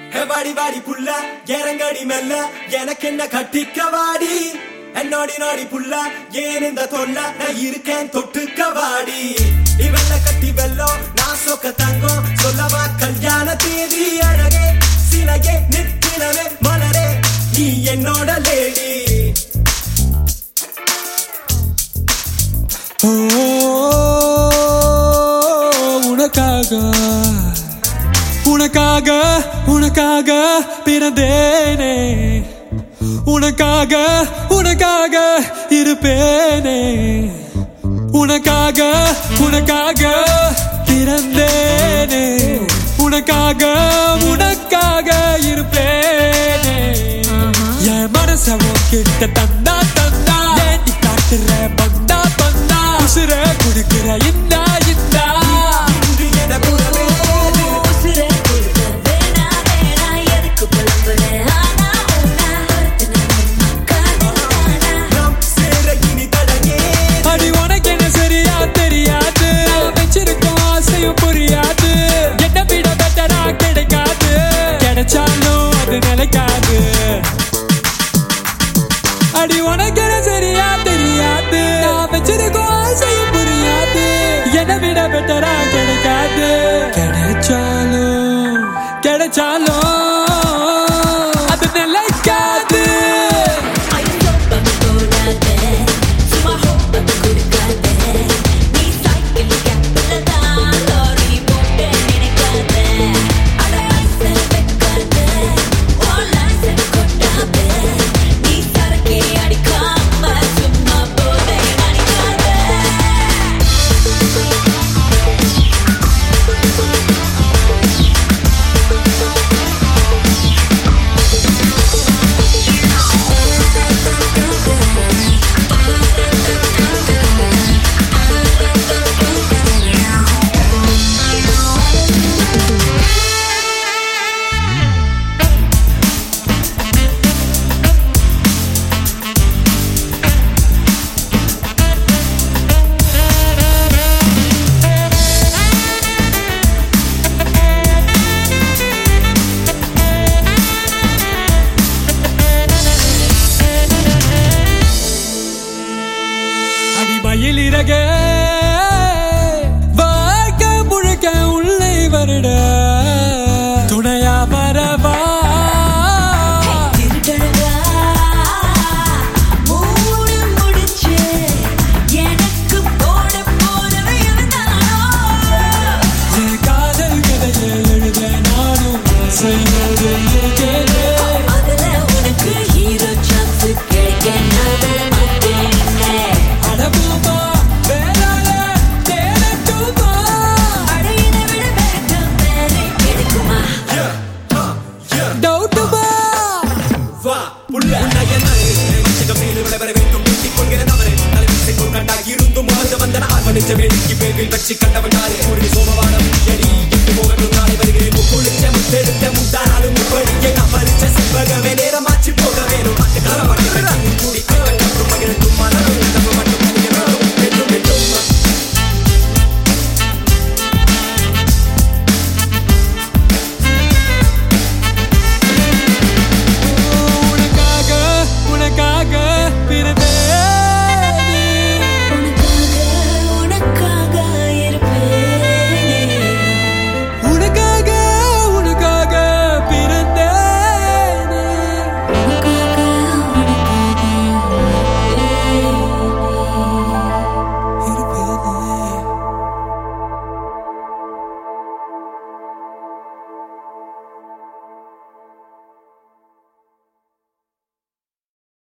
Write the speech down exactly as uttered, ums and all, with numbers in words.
வாடி வாடி புள்ள இறங்கடி மெல்ல எனக்கு என்ன கட்டிக்க வாடி என்னோடி நாடி புள்ள ஏன் இந்த தொல்ல நான் இருக்கேன் தொட்டுக்க வாடி நீ வெள்ள கட்டி வெல்லம் நான் சொக்க தங்கம் சொல்லவா கல்யாண தேதி அழகே சிலையே நிற்கிறவே மலரே நீ என்னோட லேடி உனக்காக உனக்காக உனக்காக பிறந்தேனே உனக்காக உனக்காக இருப்பேனே உனக்காக உனக்காக பிறந்தேனே உனக்காக உனக்காக இருப்பேனே என் மனச உன்கிட்ட தந்தா தந்தா ஏண்டி காட்டுற பந்தா பந்தா உசுர குடுக்கிற இந்தா இந்தா புரியாது என்ன விட பெட்டரா கிடைக்காது கிடைச்சாலும் அது நிலைக்காது அடி உனக்கு சரியா தெரியாது நான் வச்சிருக்கோம் ஆசையும் புரியாது என்ன விட பெட்டரா கிடைக்காது கிடைச்சாலும் கிடைச்சாலும் அது நிலைக்காது மயிலிறகே வாழ்க்கை முழுக்க உள்ளே வருட துணையா மரவா காதல் கதையை எழுத நானும் செய்வது உனக்கு ஹீரோ சான்ஸ் கிடைக்க வச்சு கண்டவன் சோமவானம் எடி எட்டு போகட்டும் நாளை வருகிறேன்